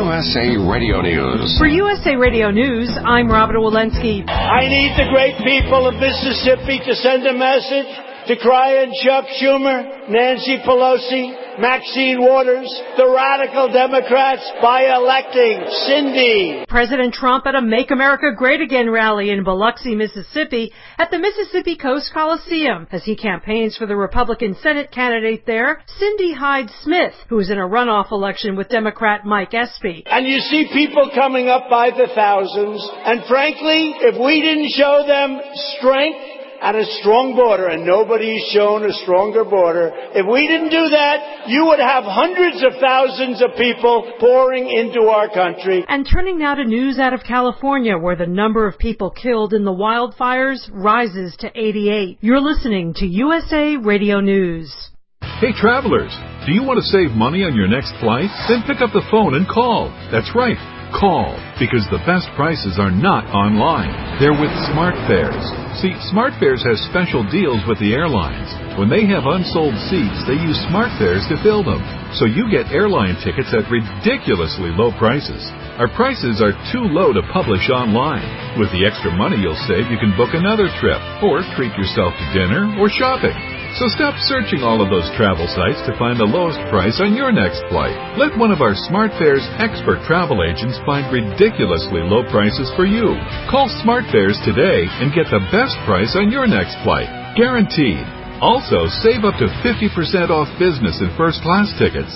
USA Radio News. For USA Radio News, I'm Robert Walensky. I need the great people of Mississippi to send a message to crying Chuck Schumer, Nancy Pelosi, Maxine Waters, the radical Democrats, by electing Cindy. President Trump at a Make America Great Again rally in Biloxi, Mississippi at the Mississippi Coast Coliseum as he campaigns for the Republican Senate candidate there, Cindy Hyde-Smith, who is in a runoff election with Democrat Mike Espy. And you see people coming up by the thousands, and frankly, if we didn't show them strength and a strong border, and nobody's shown a stronger border, if we didn't do that, you would have hundreds of thousands of people pouring into our country. And turning now to news out of California, where the number of people killed in the wildfires rises to 88. You're listening to USA Radio News. Hey travelers, do you want to save money on your next flight? Then pick up the phone and call. That's right, call, because the best prices are not online. They're with SmartFares. See, SmartFares has special deals with the airlines. When they have unsold seats, they use SmartFares to fill them. So you get airline tickets at ridiculously low prices. Our prices are too low to publish online. With the extra money you'll save, you can book another trip, or treat yourself to dinner or shopping. So stop searching all of those travel sites to find the lowest price on your next flight. Let one of our SmartFares expert travel agents find ridiculously low prices for you. Call SmartFares today and get the best price on your next flight. Guaranteed. Also, save up to 50% off business and first-class tickets.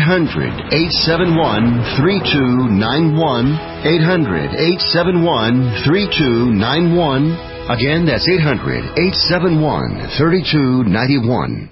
800-871-3291. 800-871-3291. Again, that's 800-871-3291.